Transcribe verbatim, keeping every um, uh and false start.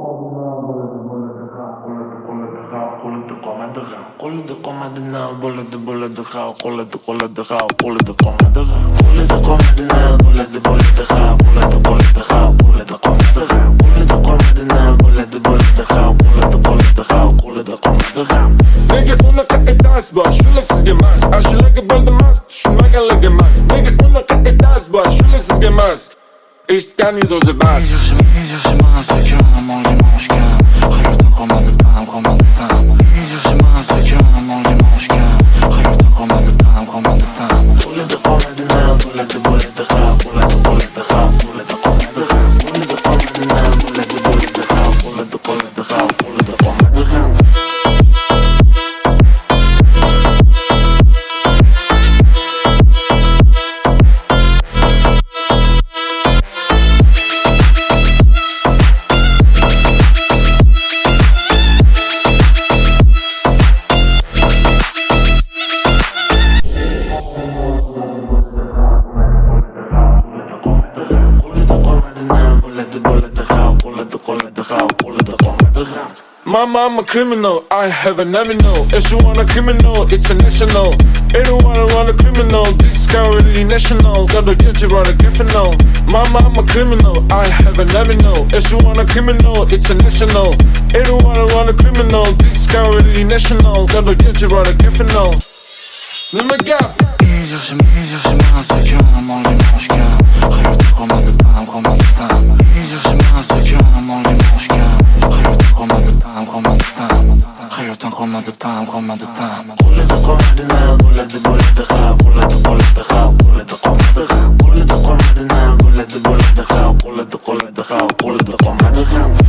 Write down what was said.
Qo'lida qolmadi na bo'ladi bo'ladi ha qo'lida qo'lida ha qo'lida qolmadi qo'lida qolmadi na bo'ladi bo'ladi ha qo'lida qo'lida ha qo'lida qolmadi qo'lida qolmadi na bo'ladi bo'ladi ha qo'lida qo'lida ha qo'lida qolmadi nega unaqa aytasiz bor shular sizga emas ashulaga bo'ldimas tushunmaganlar emas nega unaqa aytasiz bor shular sizga emas eshitganingiz o'zi bas yaxshi yaxshi emas ekan mo'lim oshgan hayotim qolmadi tam qolmadi tam yaxshi emas ekan mo'lim oshgan hayotim qolmadi tam qolmadi tam qo'lida qolmadi na bo'ladi bo'ladi ha qo'lida qo'lida ha qo'lida qolmadi qo'lida qolmadi na bo'ladi bo'ladi ha qo'lida qo'lida ha qo'lida qolmadi ha Mama, I'm a criminal, I have an avenue. If you want a criminal, it's a national. Anyone want a criminal, this guy really national. Gotta get you on a criminal. Mama, I'm a criminal, I have an avenue. If you want a criminal, it's a national. Anyone want a criminal, this guy really national. Gotta get you on a criminal. Let me go. Yaxshi yaxshi emas ekan mo'lim oshgan hayotim qolmadi tam qolmadi tam yaxshi emas ekan mo'lim oshgan hayotim qolmadi tam qolmadi tam hayotim qolmadi tam qolmadi tam qo'lida qolmadi na bo'ladi bo'ladi ha qo'lida qo'lida ha qo'lida qolmadi qo'lida qolmadi na bo'ladi bo'ladi ha qo'lida qo'lida ha qo'lida qolmadi